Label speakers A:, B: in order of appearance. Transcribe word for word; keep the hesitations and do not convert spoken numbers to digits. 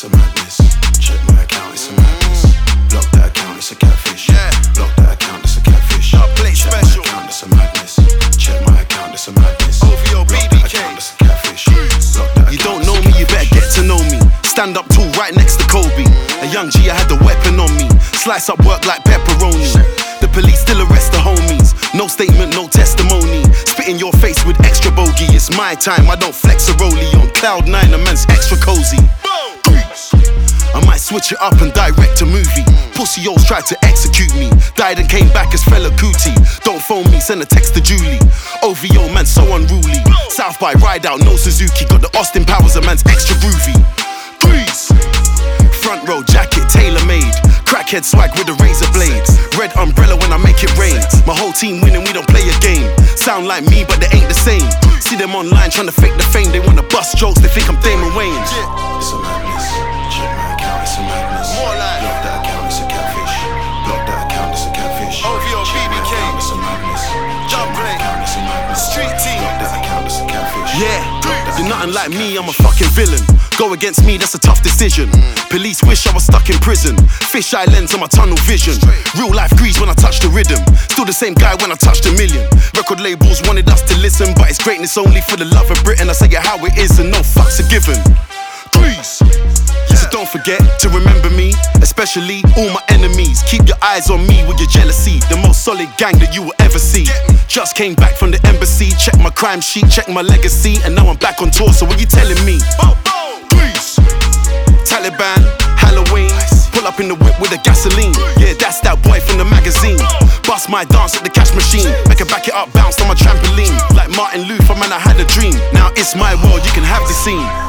A: it's a madness. Check my account, it's a madness. Block that account, it's a catfish.
B: Yeah.
A: Block that account, it's a catfish.
B: I play
A: Check
B: special.
A: my account, it's a madness. Check my account, it's a madness.
B: O V O B
A: Block
B: B
A: that
B: K.
A: account, it's a catfish. Block that
B: You
A: account,
B: don't
A: it's
B: know
A: a
B: me, you
A: catfish.
B: better get to know me. Stand up tall right next to Kobe. A young G, I had the weapon on me. Slice up work like pepperoni. The police still arrest the homies. No statement, no testimony. Spit in your face with extra bogey. It's my time, I don't flex a rollie. On cloud nine, a man's extra cozy. I might switch it up and direct a movie. Pussy-os tried to execute me. Died and came back as Fela Kuti. Don't phone me, send a text to Julie. O V O, man, so unruly. South by ride out, no Suzuki. Got the Austin Powers, a man's extra groovy. Grease. Front row jacket, tailor-made. Crackhead swag with the razor blades. Red umbrella when I make it rain. My whole team winning, we don't play a game. Sound like me, but they ain't the same. See them online trying to fake the fame. They wanna bust jokes, they think I'm Damon Wayans.
A: It's a madness. Check my account, it's a madness.
B: More like-
A: Block that account, it's a catfish. Block that account, it's a catfish.
B: O V O B B K.
A: Check my account, it's a madness. Check my
B: Double.
A: account, it's a madness.
B: Street team.
A: Block that account, it's a catfish.
B: Yeah,
A: Block that
B: you're
A: account,
B: nothing
A: it's a
B: like me, I'm a
A: catfish.
B: fucking villain. Go against me, that's a tough decision. Police wish I was stuck in prison. Fish eye lens on my tunnel vision. Real life grease when I touch the rhythm. Still the same guy when I touched a million. Record labels wanted us to listen, but it's greatness only for the love of Britain. I say it how it is and no fucks are given. Grease. So don't forget to remember me, especially all my enemies. Keep your eyes on me with your jealousy. The most solid gang that you will ever see. Just came back from the embassy. Check my crime sheet, check my legacy. And now I'm back on tour, so what you telling me? Grease. Taliban, Halloween. Pull up in the whip with the gasoline. Yeah, that's that boy from the magazine. Bust my dance at the cash machine. Make it back it up, bounce on my trampoline. Like Martin Luther, man, I had a dream. Now it's my world, you can have the scene.